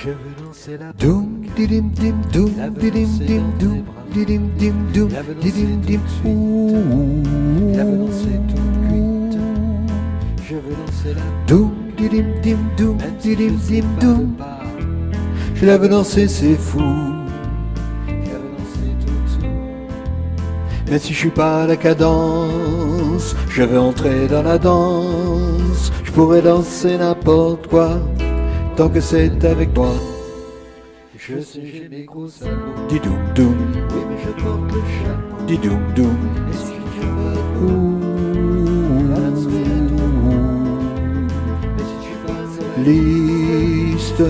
Je veux danser la Doum, didim, dim, doum, didim, dim, doum, didim, dim, doum, didim, dim, ouh. La veux danser toute cuite. Je veux danser la Doum, didim, dim, doum, même si didim, je sais dim, pas doum. le pas. Je la veux danser, c'est fou. Je veux danser tout dessous. Mais si je suis pas à la cadence, je veux entrer dans la danse. Je pourrais danser n'importe quoi, tant que c'est avec toi. Je sais j'ai mes gros sabots. Didoum, doum, Oui mais je porte le chapeau. didoum, doum. Et si je veux Ouh. la danserai tout. Mais si tu passes à la Liste,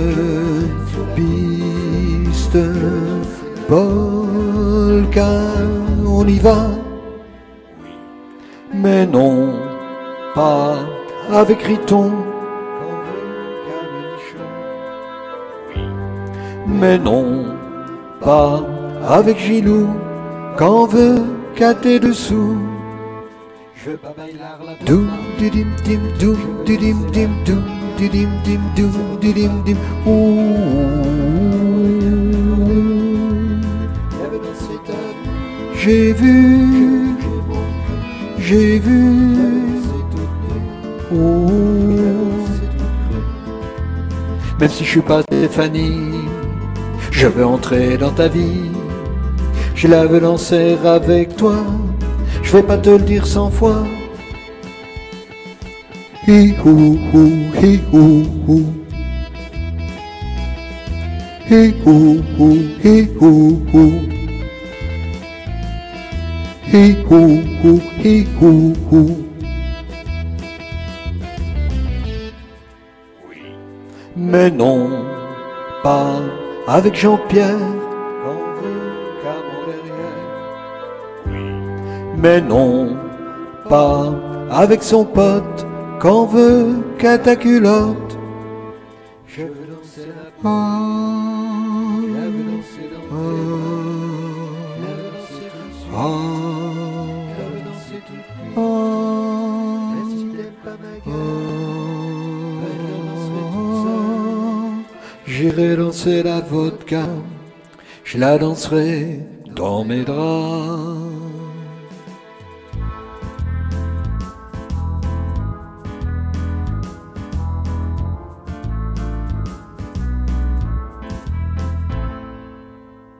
piste, polka, on y va. Mais non, pas avec Riton. quand on veut calmer les choses. Mais non, pas avec Gilou. Quand on veut cater dessous. Je veux pas bailar la Doum, tomba. didim, dim, doum, didim, dim, doum, didim, dim, doum, didim, dim, ouh. Je veux danser ta vie. J'ai vu, j'ai vu, C'est toute nue. ouh. Même si je suis pas Stéphanie, je veux entrer dans ta vie. Je la veux danser avec toi. Je vais pas te le dire 100 fois. Hi hou hou, hi hou hou. Hi hou hou, hi hou hou. Hi hou hou, hi hou hou. Mais non, pas avec Jean-Pierre. Quand on veut qu'à mon derrière. Mais non, pas avec son pote. Qu'on veut qu'à ta culotte. Je veux danser la Ah, Je la veux danser dans tes bras. Je la veux danser tout de suite. ah, Je la veux danser toute cuite. ah, Et si t'aimes pas ma gueule, je la danserai toute seule. J'irai danser la vodka, je la danserai dans mes draps.